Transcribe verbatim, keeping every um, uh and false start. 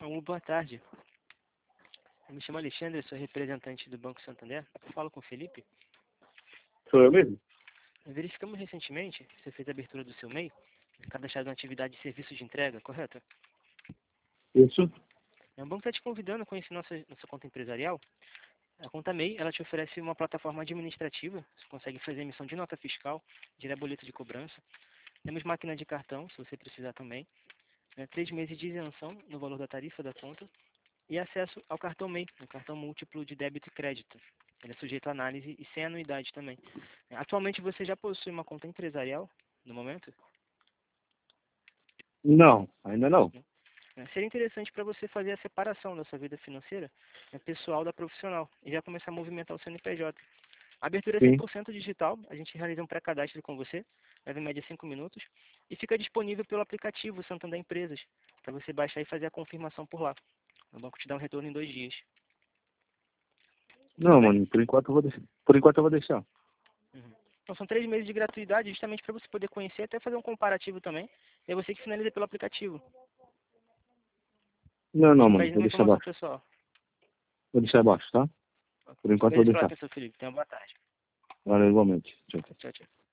Alô, boa tarde. Eu me chamo Alexandre, sou representante do Banco Santander. Eu falo com o Felipe. Sou eu mesmo? Verificamos recentemente que você fez a abertura do seu M E I, cadastrado na atividade de serviços de entrega, correto? Isso. O banco está te convidando a conhecer nossa, nossa conta empresarial. A conta M E I, ela te oferece uma plataforma administrativa. Você consegue fazer emissão de nota fiscal, gerar boleto de cobrança. Temos máquina de cartão, se você precisar também. Né, três meses de isenção no valor da tarifa da conta. E acesso ao cartão M E I, um cartão múltiplo de débito e crédito. Ele é sujeito à análise e sem anuidade também. Atualmente você já possui uma conta empresarial, no momento? Não, ainda não. É, seria interessante para você fazer a separação da sua vida financeira, né, pessoal da profissional, e já começar a movimentar o C N P J. A abertura é cem Sim. por cento digital, a gente realiza um pré-cadastro com você, leva em média cinco minutos, e fica disponível pelo aplicativo Santander Empresas, para você baixar e fazer a confirmação por lá. O banco te dá um retorno em dois dias. Tudo Não, bem? mano, por enquanto eu vou deixar. Por enquanto eu vou deixar. Uhum. Então são três meses de gratuidade, justamente para você poder conhecer, até fazer um comparativo também, e é você que finaliza pelo aplicativo. Não, A gente não, não mano, pede vou nenhuma deixar informação abaixo. pessoal. Vou deixar abaixo, tá? Por enquanto eu vou Agradeço pela deixar. atenção, Felipe. Tenha uma boa tarde. Valeu, igualmente. Tchau, tchau. Tchau, tchau.